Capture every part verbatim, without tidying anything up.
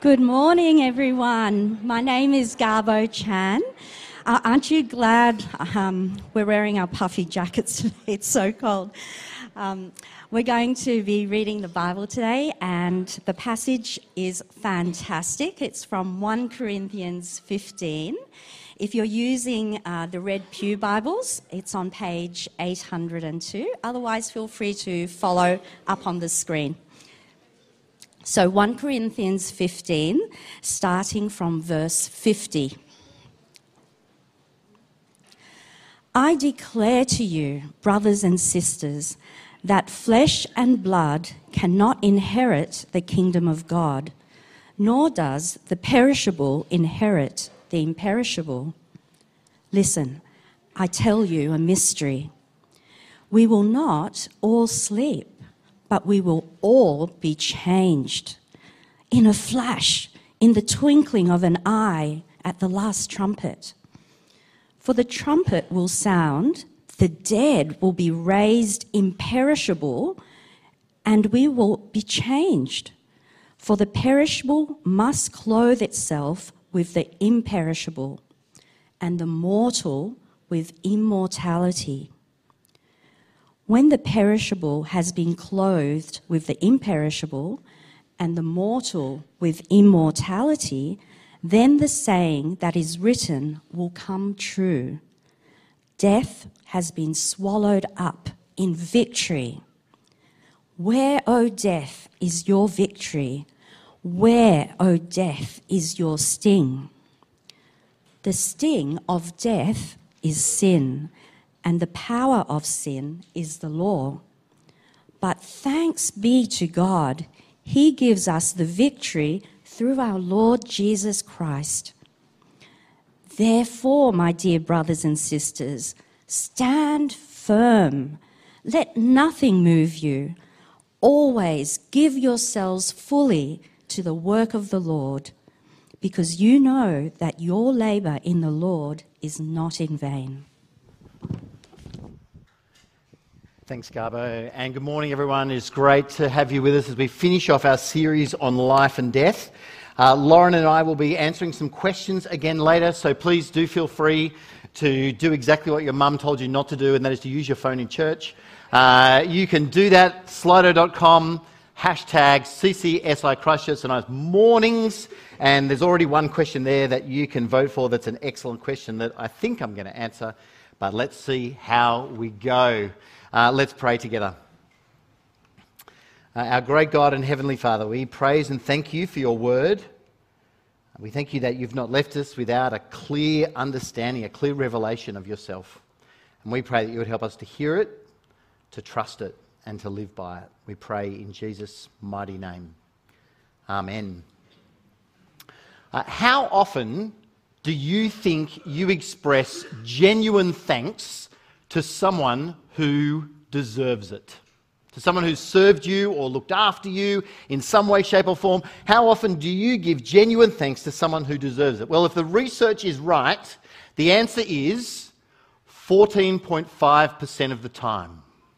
Good morning, everyone. My name is Garbo Chan. Uh, aren't you glad um, we're wearing our puffy jackets today? It's so cold. Um, we're going to be reading the Bible today, and the passage is fantastic. It's from First Corinthians fifteen. If you're using uh, the Red Pew Bibles, it's on page eight hundred two. Otherwise, feel free to follow up on the screen. So First Corinthians fifteen, starting from verse fifty. I declare to you, brothers and sisters, that flesh and blood cannot inherit the kingdom of God, nor does the perishable inherit the imperishable. Listen, I tell you a mystery. We will not all sleep, but we will all be changed. In a flash, in the twinkling of an eye, at the last trumpet. For the trumpet will sound, the dead will be raised imperishable, and we will be changed. For the perishable must clothe itself with the imperishable, and the mortal with immortality. When the perishable has been clothed with the imperishable, and the mortal with immortality, then the saying that is written will come true. Death has been swallowed up in victory. Where, O death, is your victory? Where, O death, is your sting? The sting of death is sin, and the power of sin is the law. But thanks be to God, He gives us the victory through our Lord Jesus Christ. Therefore, my dear brothers and sisters, stand firm. Let nothing move you. Always give yourselves fully to the work of the Lord, because you know that your labour in the Lord is not in vain. Thanks, Garbo, and good morning, everyone. It's great to have you with us as we finish off our series on life and death. Uh, Lauren and I will be answering some questions again later, so please do feel free to do exactly what your mum told you not to do, and that is to use your phone in church. Uh, you can do that, slido dot com, hashtag C C S I Christchurch Tonight Mornings, and there's already one question there that you can vote for that's an excellent question that I think I'm going to answer, but let's see how we go. Uh, let's pray together. Uh, our great God and Heavenly Father, we praise and thank you for your word. We thank you that you've not left us without a clear understanding, a clear revelation of yourself. And we pray that you would help us to hear it, to trust it, and to live by it. We pray in Jesus' mighty name. Amen. Uh, how often do you think you express genuine thanks to someone who deserves it? To someone who's served you or looked after you in some way, shape or form? How often do you give genuine thanks to someone who deserves it? Well, if the research is right, the answer is fourteen point five percent of the time.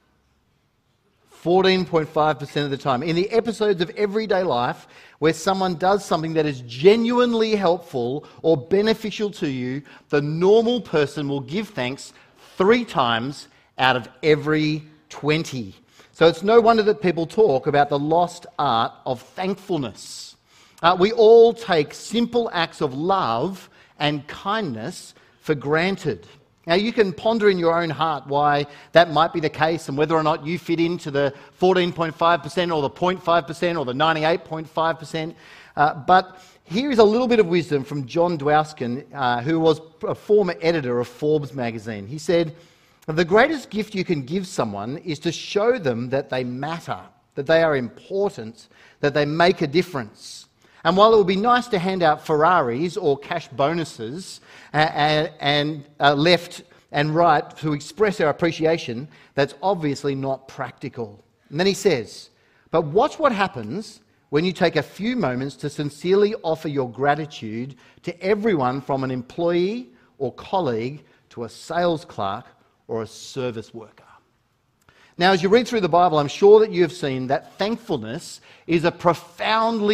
fourteen point five percent of the time. In the episodes of everyday life where someone does something that is genuinely helpful or beneficial to you, the normal person will give thanks three times out of every twenty. So it's no wonder that people talk about the lost art of thankfulness. Uh, we all take simple acts of love and kindness for granted. Now, you can ponder in your own heart why that might be the case and whether or not you fit into the fourteen point five percent or the zero point five percent or the ninety-eight point five percent. Uh, but here is a little bit of wisdom from John Dwoskin, uh, who was a former editor of Forbes magazine. He said, the greatest gift you can give someone is to show them that they matter, that they are important, that they make a difference. And while it would be nice to hand out Ferraris or cash bonuses and, and uh, left and right to express our appreciation, that's obviously not practical. And then he says, but watch what happens when you take a few moments to sincerely offer your gratitude to everyone from an employee or colleague to a sales clerk or a service worker. Now, as you read through the Bible, I'm sure that you have seen that thankfulness is a profoundly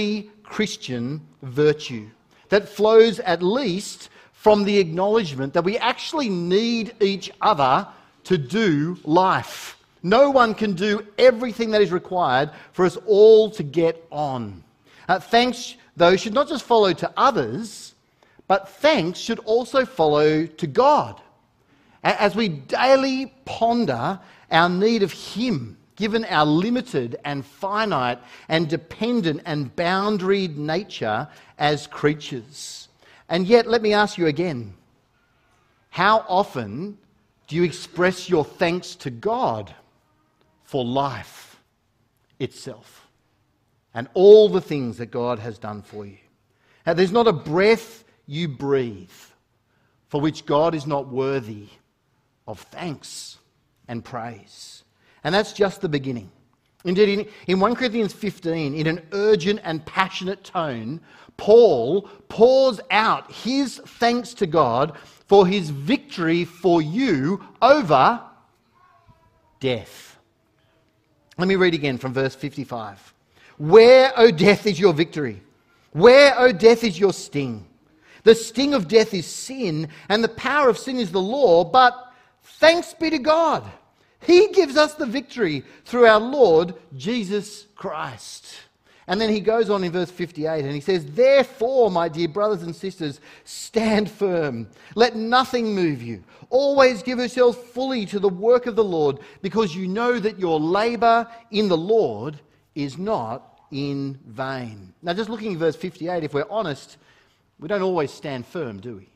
Christian virtue that flows at least from the acknowledgement that we actually need each other to do life. No one can do everything that is required for us all to get on. Uh, thanks, though, should not just follow to others, but thanks should also follow to God. As we daily ponder our need of Him, given our limited and finite and dependent and boundaried nature as creatures. And yet, let me ask you again, how often do you express your thanks to God for life itself and all the things that God has done for you? Now, there's not a breath you breathe for which God is not worthy of thanks and praise. And that's just the beginning. Indeed, in, in First Corinthians fifteen, in an urgent and passionate tone, Paul pours out his thanks to God for his victory for you over death. Let me read again from verse fifty-five. Where, O death, is your victory? Where, O death, is your sting? The sting of death is sin, and the power of sin is the law, but thanks be to God. He gives us the victory through our Lord Jesus Christ. And then he goes on in verse fifty-eight and he says, therefore, my dear brothers and sisters, stand firm. Let nothing move you. Always give yourselves fully to the work of the Lord, because you know that your labour in the Lord is not in vain. Now, just looking at verse fifty-eight, if we're honest, we don't always stand firm, do we?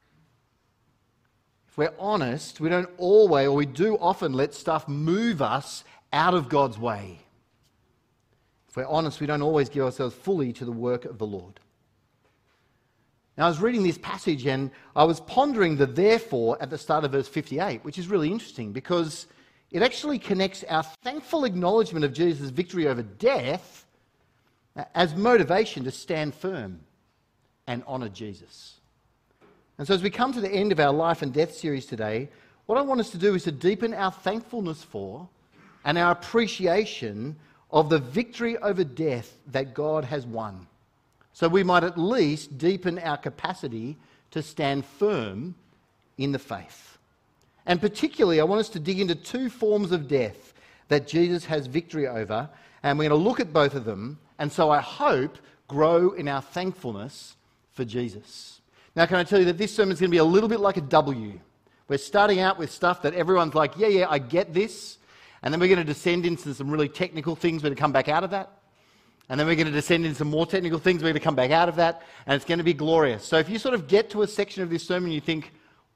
If we're honest, we don't always, or we do often let stuff move us out of God's way. If we're honest, we don't always give ourselves fully to the work of the Lord. Now, I was reading this passage and I was pondering the therefore at the start of verse fifty-eight, which is really interesting because it actually connects our thankful acknowledgement of Jesus' victory over death as motivation to stand firm and honour Jesus. And so as we come to the end of our life and death series today, what I want us to do is to deepen our thankfulness for and our appreciation of the victory over death that God has won. So we might at least deepen our capacity to stand firm in the faith. And particularly, I want us to dig into two forms of death that Jesus has victory over, and we're going to look at both of them, and so I hope grow in our thankfulness for Jesus. Now, can I tell you that this sermon is going to be a little bit like a W. We're starting out with stuff that everyone's like, yeah, yeah, I get this. And then we're going to descend into some really technical things. We're going to come back out of that. And then we're going to descend into some more technical things. We're going to come back out of that. And it's going to be glorious. So if you sort of get to a section of this sermon and you think,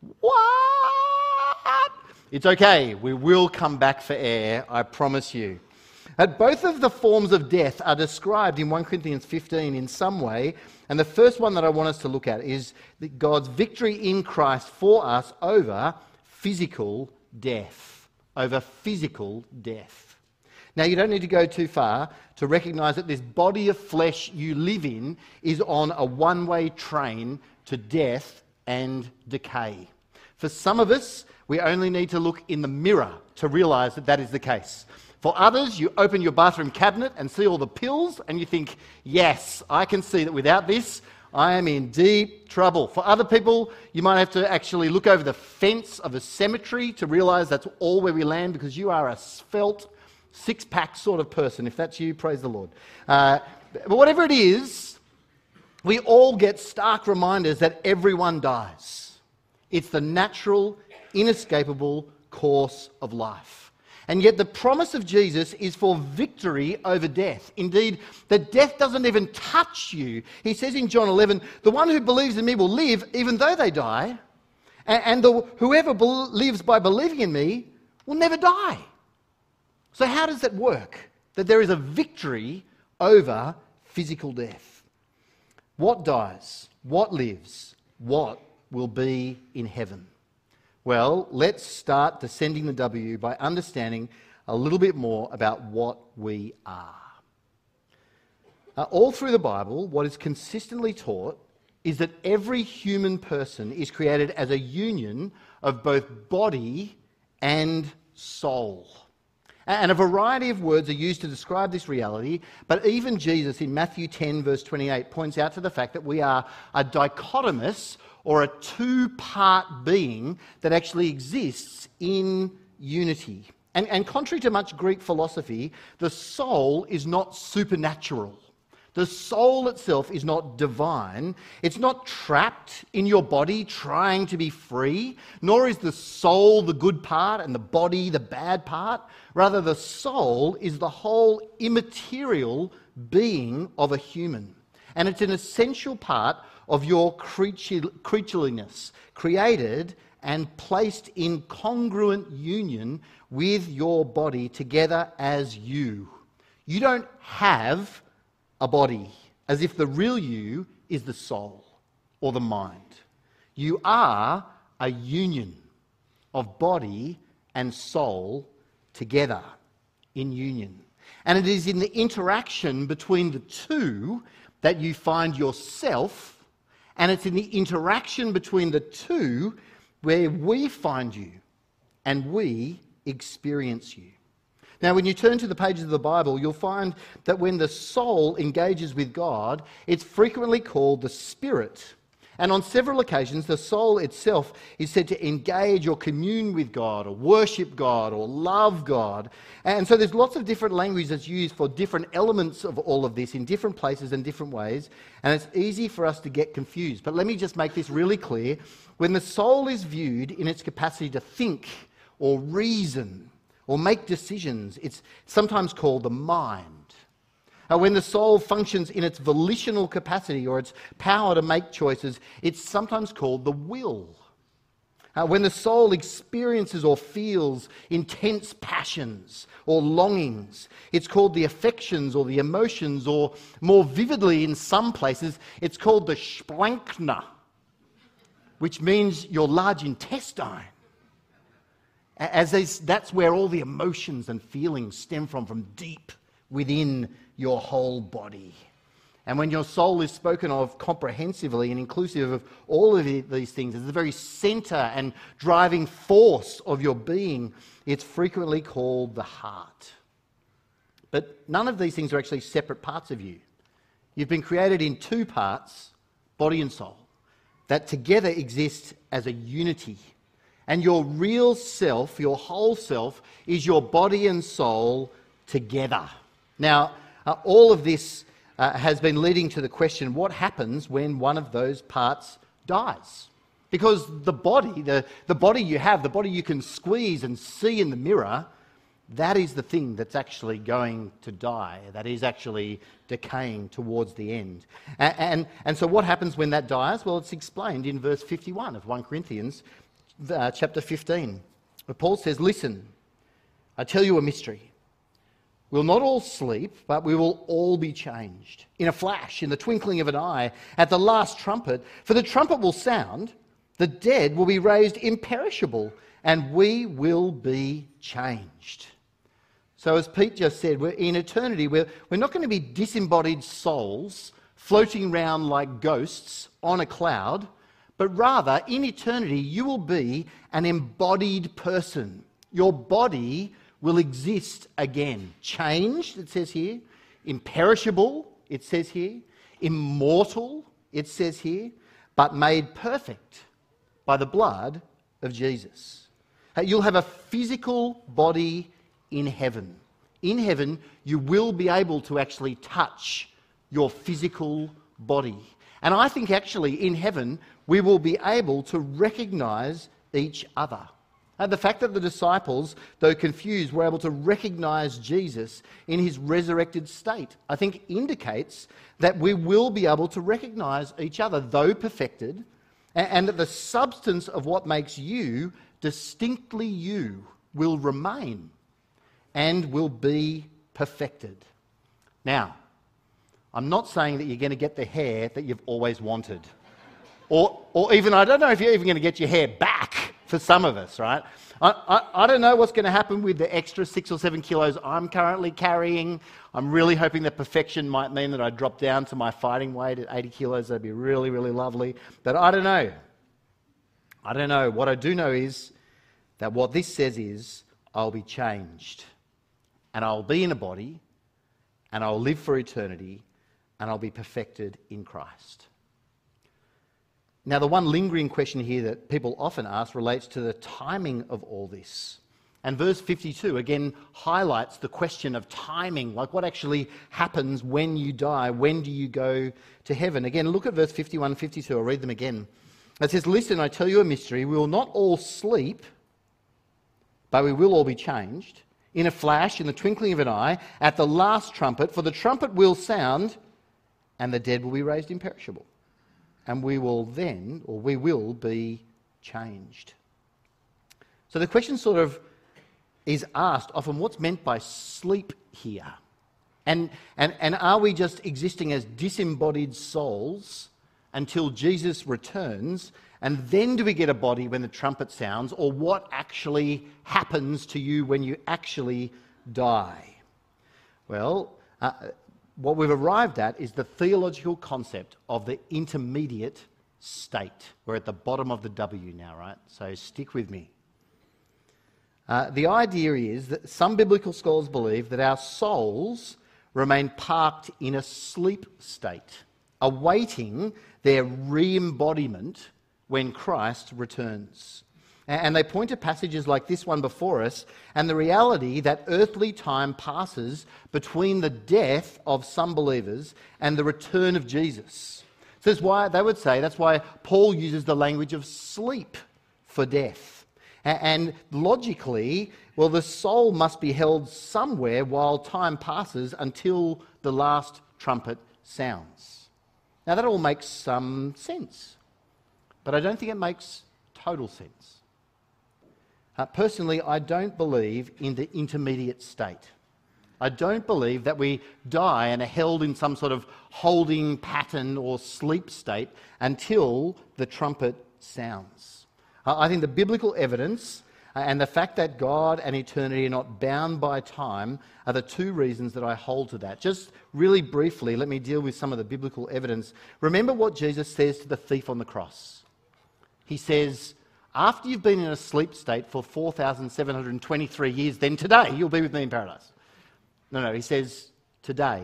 what? It's okay. We will come back for air, I promise you. And both of the forms of death are described in First Corinthians fifteen in some way. And the first one that I want us to look at is God's victory in Christ for us over physical death. Over physical death. Now, you don't need to go too far to recognise that this body of flesh you live in is on a one-way train to death and decay. For some of us, we only need to look in the mirror to realise that that is the case. For others, you open your bathroom cabinet and see all the pills and you think, yes, I can see that without this, I am in deep trouble. For other people, you might have to actually look over the fence of a cemetery to realise that's all where we land, because you are a svelte, six-pack sort of person. If that's you, praise the Lord. Uh, but whatever it is, we all get stark reminders that everyone dies. It's the natural, inescapable course of life. And yet the promise of Jesus is for victory over death. Indeed, that death doesn't even touch you. He says in John eleven, the one who believes in me will live even though they die. And the, whoever be- lives by believing in me will never die. So how does that work? That there is a victory over physical death. What dies? What lives? What will be in heaven? Well, let's start descending the W by understanding a little bit more about what we are. Uh, all through the Bible, what is consistently taught is that every human person is created as a union of both body and soul. And a variety of words are used to describe this reality, but even Jesus in Matthew ten, verse twenty-eight, points out to the fact that we are a dichotomous or a two-part being that actually exists in unity. And, and contrary to much Greek philosophy, the soul is not supernatural. The soul itself is not divine. It's not trapped in your body trying to be free, nor is the soul the good part and the body the bad part. Rather, the soul is the whole immaterial being of a human. And it's an essential part of your creature, creatureliness, created and placed in congruent union with your body together as you. You don't have a body, as if the real you is the soul or the mind. You are a union of body and soul together in union. And it is in the interaction between the two that you find yourself, and it's in the interaction between the two where we find you and we experience you. Now, when you turn to the pages of the Bible, you'll find that when the soul engages with God, it's frequently called the spirit. And on several occasions, the soul itself is said to engage or commune with God, or worship God, or love God. And so there's lots of different language that's used for different elements of all of this in different places and different ways. And it's easy for us to get confused. But let me just make this really clear. When the soul is viewed in its capacity to think or reason or make decisions, it's sometimes called the mind. Now, when the soul functions in its volitional capacity or its power to make choices, it's sometimes called the will. Uh, when the soul experiences or feels intense passions or longings, it's called the affections or the emotions, or more vividly in some places, it's called the splanchna, which means your large intestine. As they, that's where all the emotions and feelings stem from, from deep within your whole body. And when your soul is spoken of comprehensively and inclusive of all of these things, as the very centre and driving force of your being, it's frequently called the heart. But none of these things are actually separate parts of you. You've been created in two parts, body and soul, that together exist as a unity. And your real self, your whole self, is your body and soul together. Now, uh, all of this uh, has been leading to the question, what happens when one of those parts dies? Because the body, the, the body you have, the body you can squeeze and see in the mirror, that is the thing that's actually going to die, that is actually decaying towards the end. And, and, and so what happens when that dies? Well, it's explained in verse fifty-one of First Corinthians uh, chapter fifteen. Where Paul says, listen, I tell you a mystery. We'll not all sleep, but we will all be changed. In a flash, in the twinkling of an eye, at the last trumpet. For the trumpet will sound, the dead will be raised imperishable, and we will be changed. So as Pete just said, we're in eternity, we're, we're not going to be disembodied souls floating around like ghosts on a cloud, but rather, in eternity, you will be an embodied person. Your body will exist again. Changed, it says here. Imperishable, it says here. Immortal, it says here. But made perfect by the blood of Jesus. You'll have a physical body in heaven. In heaven, you will be able to actually touch your physical body. And I think actually in heaven, we will be able to recognise each other. And the fact that the disciples, though confused, were able to recognise Jesus in his resurrected state, I think indicates that we will be able to recognise each other, though perfected, and that the substance of what makes you distinctly you will remain and will be perfected. Now, I'm not saying that you're going to get the hair that you've always wanted. Or, or even, I don't know if you're even going to get your hair back for some of us, right? I, I, I don't know what's going to happen with the extra six or seven kilos I'm currently carrying. I'm really hoping that perfection might mean that I drop down to my fighting weight at eighty kilos. That'd be really, really lovely. But I don't know. I don't know. What I do know is that what this says is, I'll be changed. and I'll be in a body, and I'll live for eternity, and I'll be perfected in Christ. Now, the one lingering question here that people often ask relates to the timing of all this. And verse fifty-two again highlights the question of timing, like what actually happens when you die. When do you go to heaven? Again, look at verse fifty-one and fifty-two. I'll read them again. It says, "Listen, I tell you a mystery. We will not all sleep, but we will all be changed. In a flash, in the twinkling of an eye, at the last trumpet, for the trumpet will sound, and the dead will be raised imperishable. And we will then, or we will be changed." So the question sort of is asked often, what's meant by sleep here? And, and, and are we just existing as disembodied souls until Jesus returns, and then do we get a body when the trumpet sounds, or what actually happens to you when you actually die? Well, uh, what we've arrived at is the theological concept of the intermediate state. We're at the bottom of the W now, right? So stick with me. Uh, the idea is that some biblical scholars believe that our souls remain parked in a sleep state, awaiting their re-embodiment when Christ returns. And they point to passages like this one before us and the reality that earthly time passes between the death of some believers and the return of Jesus. So that's why they would say, that's why Paul uses the language of sleep for death. And logically, well, the soul must be held somewhere while time passes until the last trumpet sounds. Now that all makes some sense, but I don't think it makes total sense. Uh, personally, I don't believe in the intermediate state. I don't believe that we die and are held in some sort of holding pattern or sleep state until the trumpet sounds. Uh, I think the biblical evidence uh, and the fact that God and eternity are not bound by time are the two reasons that I hold to that. Just really briefly, let me deal with some of the biblical evidence. Remember what Jesus says to the thief on the cross. He says, after you've been in a sleep state for four thousand seven hundred twenty-three years, then today you'll be with me in paradise. No, no, he says, today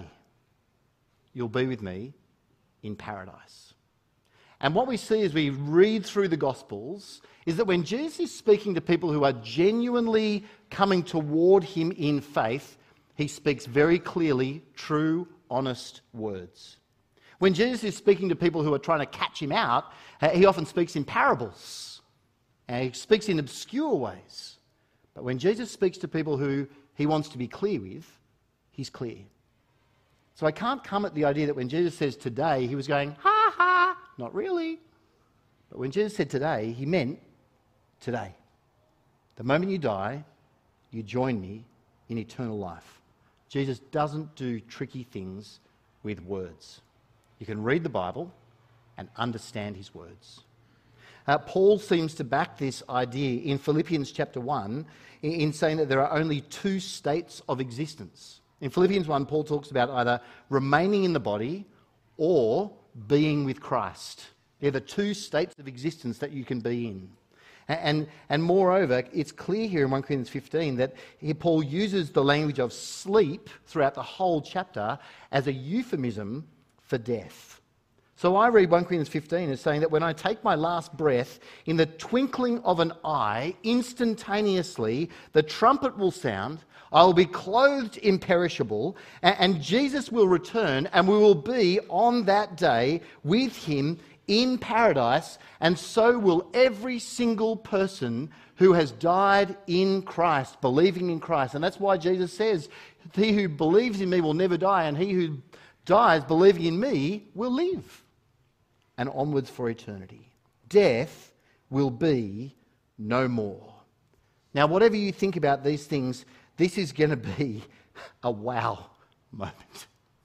you'll be with me in paradise. And what we see as we read through the Gospels is that when Jesus is speaking to people who are genuinely coming toward him in faith, he speaks very clearly true, honest words. When Jesus is speaking to people who are trying to catch him out, he often speaks in parables. And he speaks in obscure ways. But when Jesus speaks to people who he wants to be clear with, he's clear. So I can't come at the idea that when Jesus says today, he was going, ha ha, not really. But when Jesus said today, he meant today. The moment you die, you join me in eternal life. Jesus doesn't do tricky things with words. You can read the Bible and understand his words. Uh, Paul seems to back this idea in Philippians chapter one in, in saying that there are only two states of existence. In Philippians one, Paul talks about either remaining in the body or being with Christ. They're the two states of existence that you can be in. And, and, and moreover, it's clear here in First Corinthians fifteen that here Paul uses the language of sleep throughout the whole chapter as a euphemism for death. So I read First Corinthians fifteen as saying that when I take my last breath, in the twinkling of an eye, instantaneously, the trumpet will sound, I will be clothed imperishable, and, and Jesus will return, and we will be on that day with him in paradise, and so will every single person who has died in Christ, believing in Christ. And that's why Jesus says, he who believes in me will never die, and he who dies believing in me will live. And onwards for eternity. Death will be no more. Now, whatever you think about these things, this is going to be a wow moment.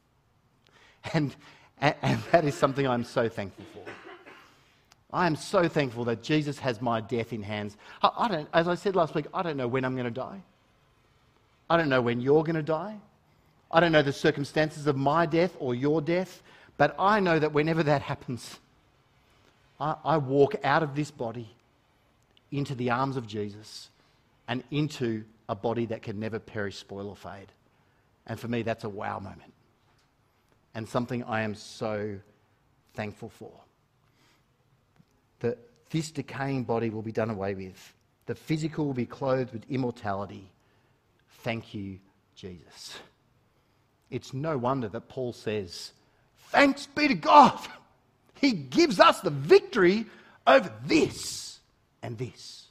And, and, and that is something I'm so thankful for. I am so thankful that Jesus has my death in hands. I, I don't, as I said last week, I don't know when I'm going to die. I don't know when you're going to die. I don't know the circumstances of my death or your death. But I know that whenever that happens, I, I walk out of this body into the arms of Jesus and into a body that can never perish, spoil or fade. And for me, that's a wow moment. And something I am so thankful for. That this decaying body will be done away with. The physical will be clothed with immortality. Thank you, Jesus. It's no wonder that Paul says, thanks be to God. He gives us the victory over this and this.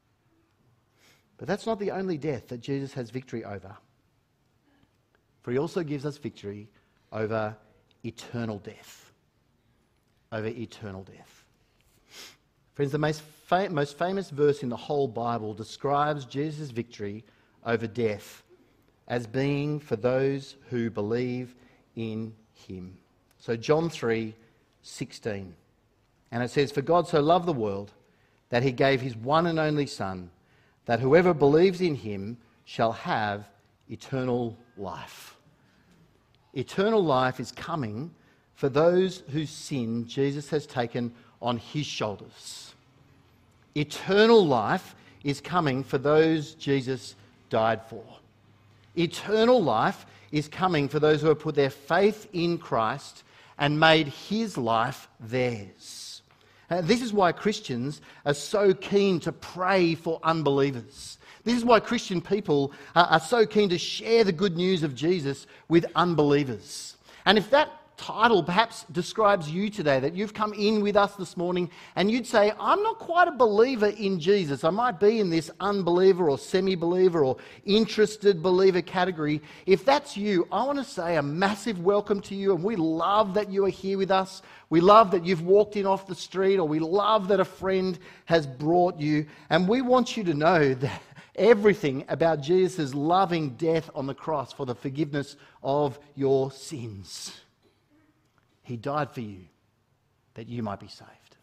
But that's not the only death that Jesus has victory over. For he also gives us victory over eternal death. Over eternal death. Friends, the most, fa- most famous verse in the whole Bible describes Jesus' victory over death as being for those who believe in him. So John three sixteen. And it says, for God so loved the world that he gave his one and only Son, that whoever believes in him shall have eternal life. Eternal life is coming for those whose sin Jesus has taken on his shoulders. Eternal life is coming for those Jesus died for. Eternal life is coming for those who have put their faith in Christ and made his life theirs. Uh, this is why Christians are so keen to pray for unbelievers. This is why Christian people uh, are so keen to share the good news of Jesus with unbelievers. And if that title perhaps describes you today, that you've come in with us this morning and you'd say, I'm not quite a believer in Jesus. I might be in this unbeliever or semi-believer or interested believer category. If that's you, I want to say a massive welcome to you, and we love that you are here with us. We love that you've walked in off the street, or we love that a friend has brought you, and we want you to know that everything about Jesus' loving death on the cross for the forgiveness of your sins. He died for you, that you might be saved.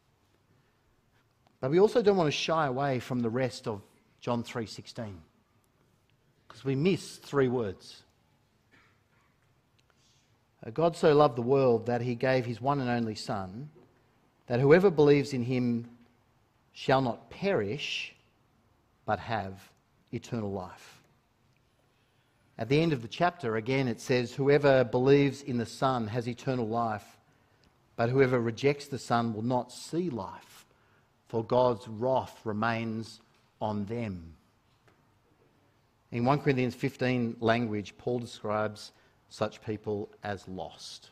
But we also don't want to shy away from the rest of John three sixteen, because we miss three words. God so loved the world that he gave his one and only Son, that whoever believes in him shall not perish, but have eternal life. At the end of the chapter, again, it says, whoever believes in the Son has eternal life, but whoever rejects the Son will not see life, for God's wrath remains on them. In First Corinthians fifteen language, Paul describes such people as lost.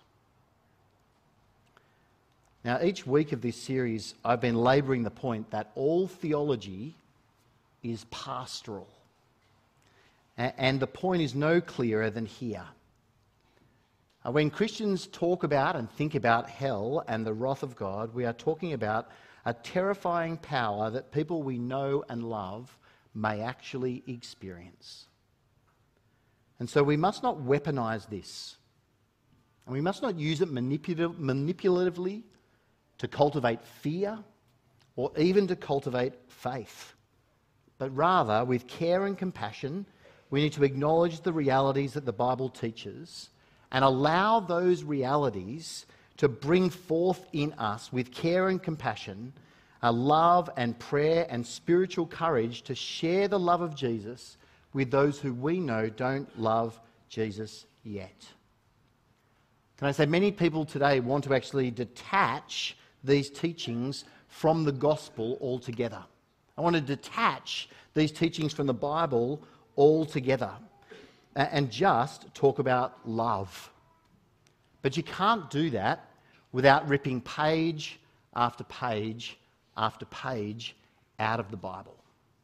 Now, each week of this series, I've been labouring the point that all theology is pastoral. And the point is no clearer than here. When Christians talk about and think about hell and the wrath of God, we are talking about a terrifying power that people we know and love may actually experience. And so we must not weaponise this. And we must not use it manipulative, manipulatively to cultivate fear or even to cultivate faith. But rather, with care and compassion, we need to acknowledge the realities that the Bible teaches and allow those realities to bring forth in us, with care and compassion, a love and prayer and spiritual courage to share the love of Jesus with those who we know don't love Jesus yet. Can I say, many people today want to actually detach these teachings from the gospel altogether. I want to detach these teachings from the Bible altogether and just talk about love. But you can't do that without ripping page after page after page out of the Bible.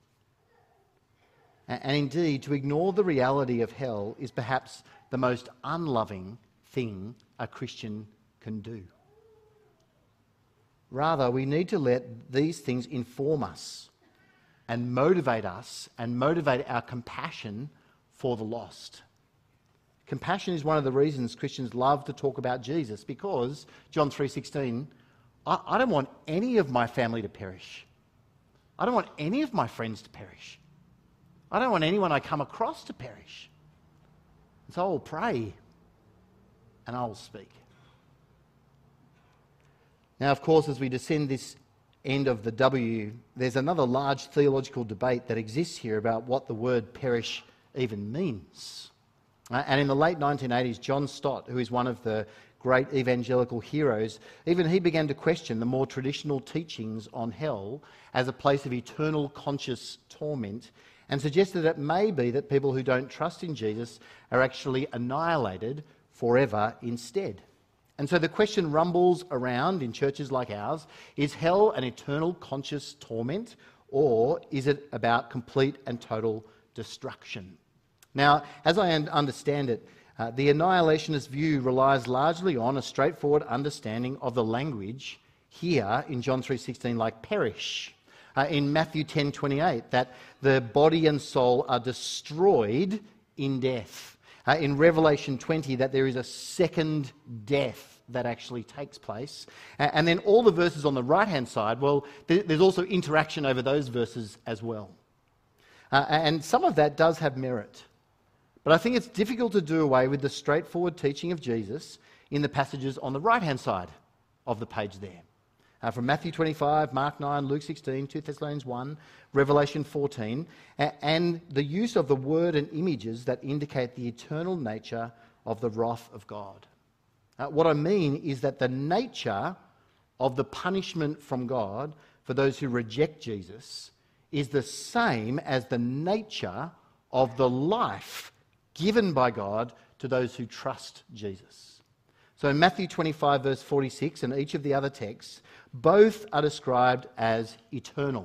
And indeed, to ignore the reality of hell is perhaps the most unloving thing a Christian can do. Rather, we need to let these things inform us and motivate us and motivate our compassion for the lost. Compassion is one of the reasons Christians love to talk about Jesus, because John three sixteen, I, I don't want any of my family to perish. I don't want any of my friends to perish. I don't want anyone I come across to perish. And so I will pray and I will speak. Now, of course, as we descend this end of the W, there's another large theological debate that exists here about what the word perish even means. Uh, and in the late nineteen eighties, John Stott, who is one of the great evangelical heroes, even he began to question the more traditional teachings on hell as a place of eternal conscious torment, and suggested it may be that people who don't trust in Jesus are actually annihilated forever instead. And so the question rumbles around in churches like ours, is hell an eternal conscious torment, or is it about complete and total destruction? Now, as I understand it, uh, the annihilationist view relies largely on a straightforward understanding of the language here in John three sixteen, like perish. Uh, in Matthew ten twenty-eight, that the body and soul are destroyed in death. Uh, in Revelation twenty, that there is a second death that actually takes place. Uh, and then all the verses on the right-hand side, well, th- there's also interaction over those verses as well. Uh, and some of that does have merit. But I think it's difficult to do away with the straightforward teaching of Jesus in the passages on the right-hand side of the page there. Uh, from Matthew twenty-five, Mark nine, Luke sixteen, two Thessalonians one, Revelation fourteen, uh, and the use of the word and images that indicate the eternal nature of the wrath of God. Uh, what I mean is that the nature of the punishment from God for those who reject Jesus is the same as the nature of the life given by God to those who trust Jesus. So in Matthew twenty-five, verse forty-six, and each of the other texts, both are described as eternal.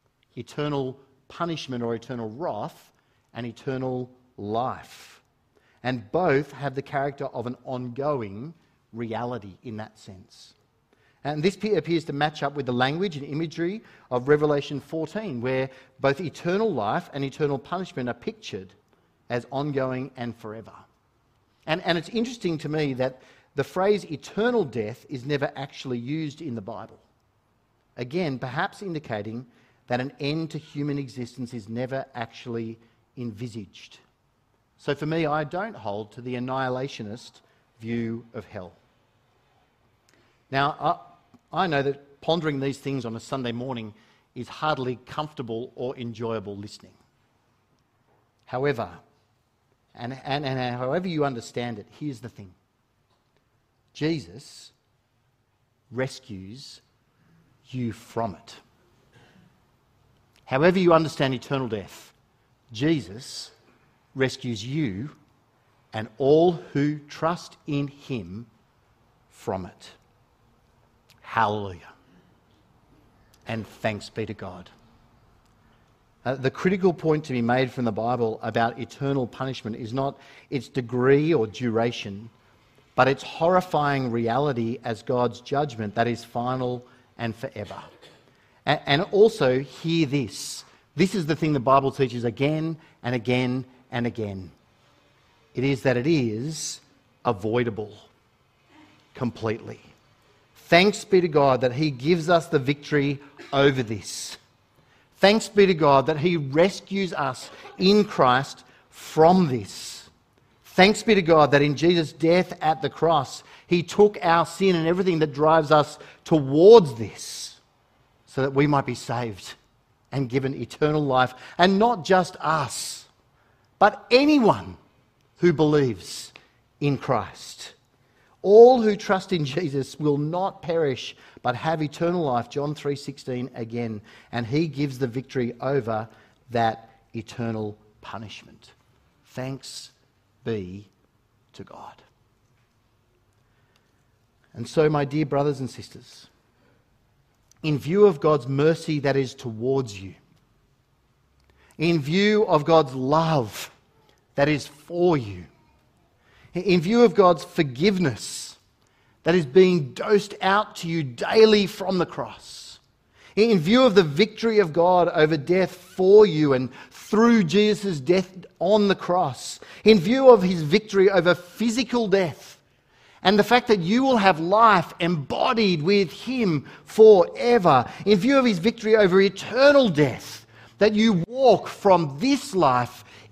Eternal punishment or eternal wrath and eternal life. And both have the character of an ongoing reality in that sense. And this appears to match up with the language and imagery of Revelation fourteen, where both eternal life and eternal punishment are pictured as ongoing and forever. And, and it's interesting to me that the phrase eternal death is never actually used in the Bible. Again, perhaps indicating that an end to human existence is never actually envisaged. So for me, I don't hold to the annihilationist view of hell. Now, I, I know that pondering these things on a Sunday morning is hardly comfortable or enjoyable listening. However, and, and, and however you understand it, here's the thing. Jesus rescues you from it. However you understand eternal death, Jesus rescues you and all who trust in him from it. Hallelujah. And thanks be to God. Uh, the critical point to be made from the Bible about eternal punishment is not its degree or duration, but its horrifying reality as God's judgment that is final and forever. And, and also, hear this. This is the thing the Bible teaches again and again and again. It is that it is avoidable completely. Thanks be to God that he gives us the victory over this. Thanks be to God that he rescues us in Christ from this. Thanks be to God that in Jesus' death at the cross, he took our sin and everything that drives us towards this so that we might be saved and given eternal life. And not just us, but anyone who believes in Christ. All who trust in Jesus will not perish, but have eternal life. John three sixteen again. And he gives the victory over that eternal punishment. Thanks be to God. And so, my dear brothers and sisters, in view of God's mercy that is towards you, in view of God's love that is for you, in view of God's forgiveness that is being dosed out to you daily from the cross, in view of the victory of God over death for you and through Jesus' death on the cross, in view of his victory over physical death, and the fact that you will have life embodied with him forever, in view of his victory over eternal death, that you walk from this life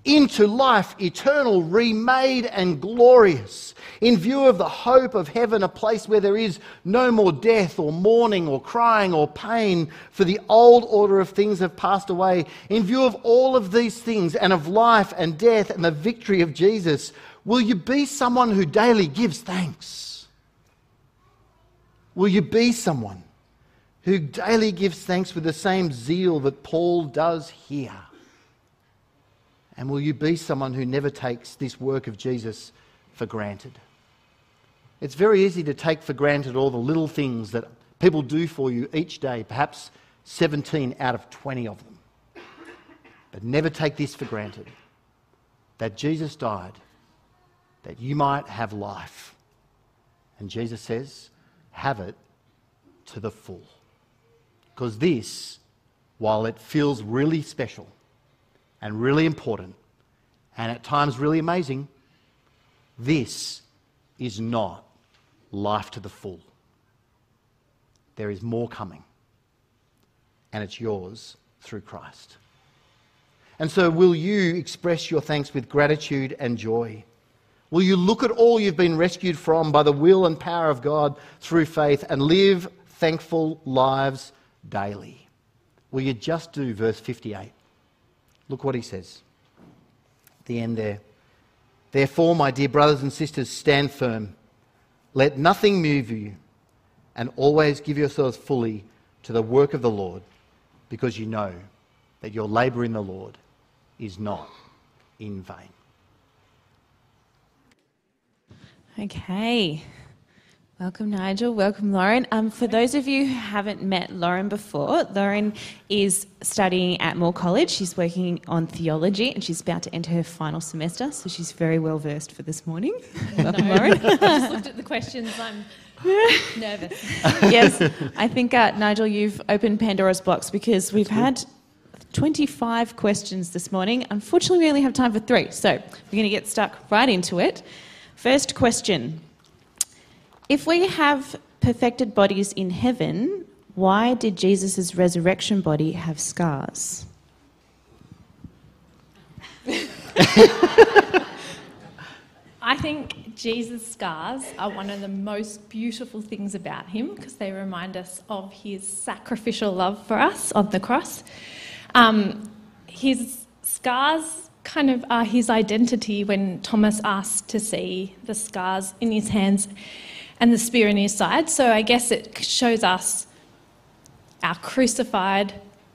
into life eternal, remade and glorious, in view of the hope of heaven, a place where there is no more death or mourning or crying or pain, for the old order of things have passed away. In view of all of these things and of life and death and the victory of Jesus, will you be someone who daily gives thanks? Will you be someone who daily gives thanks with the same zeal that Paul does here? And will you be someone who never takes this work of Jesus for granted? It's very easy to take for granted all the little things that people do for you each day, perhaps seventeen out of twenty of them. But never take this for granted, that Jesus died, that you might have life. And Jesus says, have it to the full. Because this, while it feels really special and really important, and at times really amazing, this is not life to the full. There is more coming, and it's yours through Christ. And so will you express your thanks with gratitude and joy? Will you look at all you've been rescued from by the will and power of God through faith and live thankful lives daily? Will you just do verse fifty-eight? Look what he says at the end there. Therefore, my dear brothers and sisters, stand firm. Let nothing move you, and always give yourselves fully to the work of the Lord, because you know that your labour in the Lord is not in vain. Okay. Welcome, Nigel. Welcome, Lauren. Um, for those of you who haven't met Lauren before, Lauren is studying at Moore College. She's working on theology and she's about to enter her final semester, so she's very well versed for this morning. Welcome, no, Lauren. I just looked at the questions. I'm nervous. Yes, I think, uh, Nigel, you've opened Pandora's box because we've had twenty-five questions this morning. Unfortunately, we only have time for three, so we're going to get stuck right into it. First question. If we have perfected bodies in heaven, why did Jesus' resurrection body have scars? I think Jesus' scars are one of the most beautiful things about him because they remind us of his sacrificial love for us on the cross. Um, his scars kind of are his identity when Thomas asked to see the scars in his hands and the spear in his side. So I guess it shows us our crucified,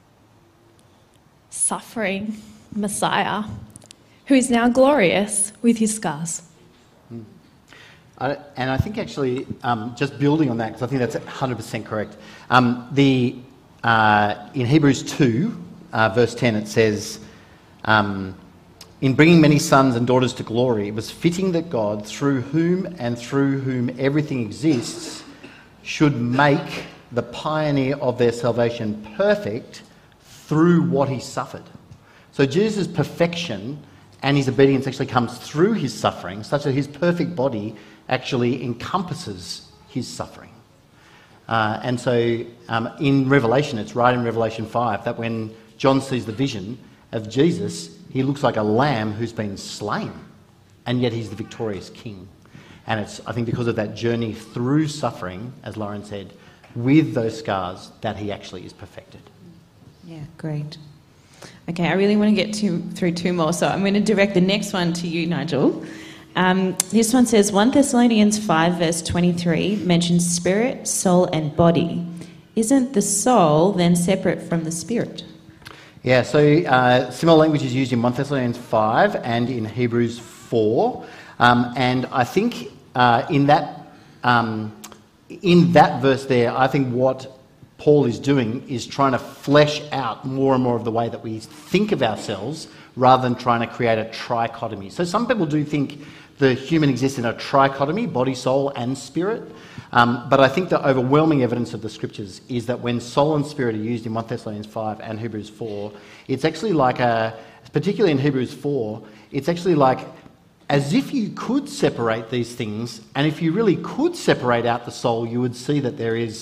suffering Messiah, who is now glorious with his scars. Mm. I, and I think actually, um, just building on that, because I think that's one hundred percent correct, um, the, uh, in Hebrews two, uh, verse ten, it says, um, in bringing many sons and daughters to glory, it was fitting that God, through whom and through whom everything exists, should make the pioneer of their salvation perfect through what he suffered. So Jesus' perfection and his obedience actually comes through his suffering, such that his perfect body actually encompasses his suffering. Uh, and so um, in Revelation, it's right in Revelation five, that when John sees the vision of Jesus, he looks like a lamb who's been slain, and yet he's the victorious king. And it's, I think, because of that journey through suffering, as Lauren said, with those scars, that he actually is perfected. Yeah, great. Okay, I really want to get to, through two more, so I'm going to direct the next one to you, Nigel. Um, this one says, First Thessalonians five, verse twenty-three, mentions spirit, soul and body. Isn't the soul then separate from the spirit? Yeah, so uh, similar language is used in First Thessalonians five and in Hebrews four. Um, and I think uh, in that um, in that verse there, I think what Paul is doing is trying to flesh out more and more of the way that we think of ourselves rather than trying to create a trichotomy. So some people do think the human exists in a trichotomy, body, soul and spirit. Um, but I think the overwhelming evidence of the scriptures is that when soul and spirit are used in First Thessalonians five and Hebrews four, it's actually like a, particularly in Hebrews four, it's actually like as if you could separate these things, and if you really could separate out the soul, you would see that there is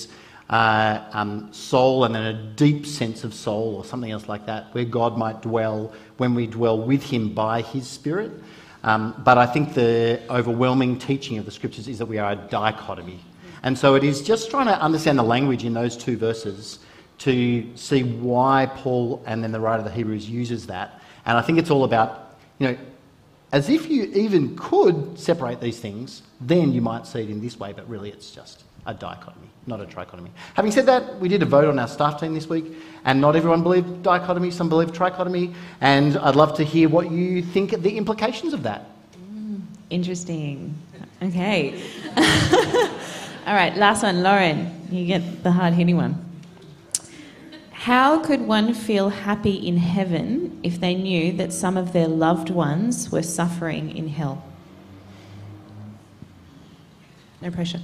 uh, um, soul and then a deep sense of soul or something else like that, where God might dwell when we dwell with him by his Spirit. Um, but I think the overwhelming teaching of the Scriptures is that we are a dichotomy. And so it is just trying to understand the language in those two verses to see why Paul and then the writer of the Hebrews uses that. And I think it's all about, you know, as if you even could separate these things, then you might see it in this way, but really it's just a dichotomy, not a trichotomy. Having said that, we did a vote on our staff team this week, and not everyone believed dichotomy, some believed trichotomy, and I'd love to hear what you think of the implications of that. Mm, interesting. Okay. All right, last one. Lauren, you get the hard-hitting one. How could one feel happy in heaven if they knew that some of their loved ones were suffering in hell? No pressure.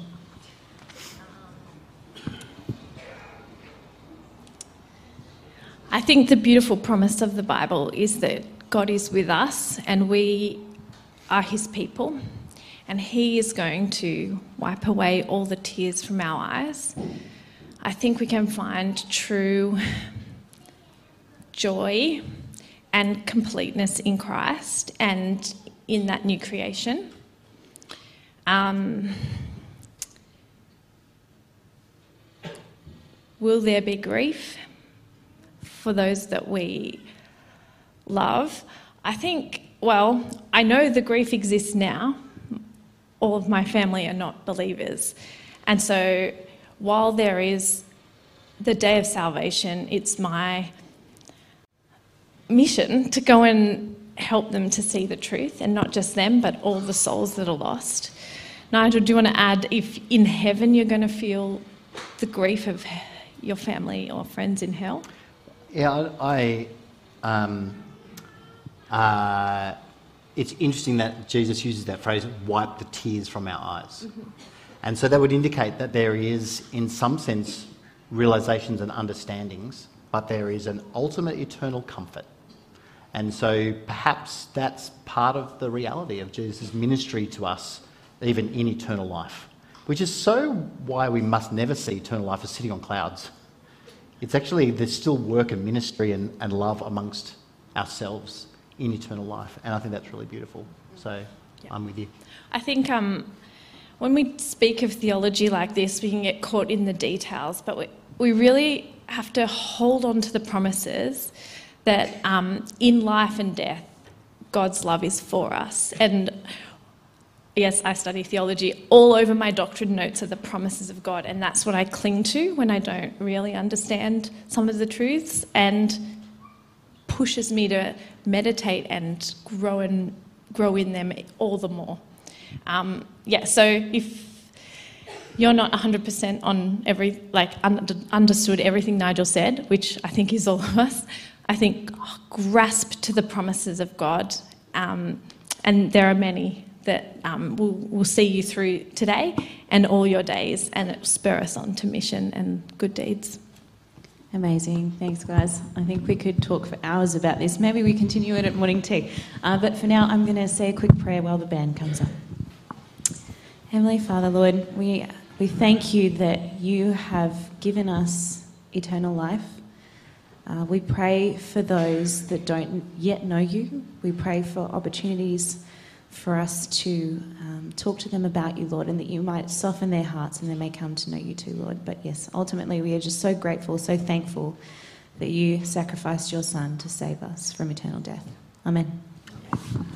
I think the beautiful promise of the Bible is that God is with us and we are his people, and he is going to wipe away all the tears from our eyes. I think we can find true joy and completeness in Christ and in that new creation. Um, will there be grief for those that we love? I think, well, I know the grief exists now. All of my family are not believers. And so while there is the day of salvation, it's my mission to go and help them to see the truth, and not just them, but all the souls that are lost. Nigel, do you want to add if in heaven you're going to feel the grief of your family or friends in hell? Yeah, I... Um, uh, it's interesting that Jesus uses that phrase, wipe the tears from our eyes. Mm-hmm. And so that would indicate that there is, in some sense, realizations and understandings, but there is an ultimate eternal comfort. And so perhaps that's part of the reality of Jesus' ministry to us, even in eternal life, which is so why we must never see eternal life as sitting on clouds. It's actually, there's still work and ministry and, and love amongst ourselves in eternal life. And I think that's really beautiful. So yeah. I'm with you. I think um, when we speak of theology like this, we can get caught in the details, but we, we really have to hold on to the promises that um, in life and death, God's love is for us. And yes, I study theology. All over my doctrine notes are the promises of God, and that's what I cling to when I don't really understand some of the truths, and pushes me to meditate and grow and grow in them all the more. Um, yeah, so if you're not one hundred percent on every, like, un- understood everything Nigel said, which I think is all of us, I think oh, grasp to the promises of God, um, and there are many that um, will will see you through today and all your days, and it will spur us on to mission and good deeds. Amazing. Thanks, guys. I think we could talk for hours about this. Maybe we continue it at morning tea. Uh, but for now, I'm going to say a quick prayer while the band comes up. Heavenly Father, Lord, we we thank you that you have given us eternal life. Uh, we pray for those that don't yet know you. We pray for opportunities for us to um, talk to them about you, Lord, and that you might soften their hearts and they may come to know you too, Lord. But yes, ultimately we are just so grateful, so thankful that you sacrificed your Son to save us from eternal death. Amen.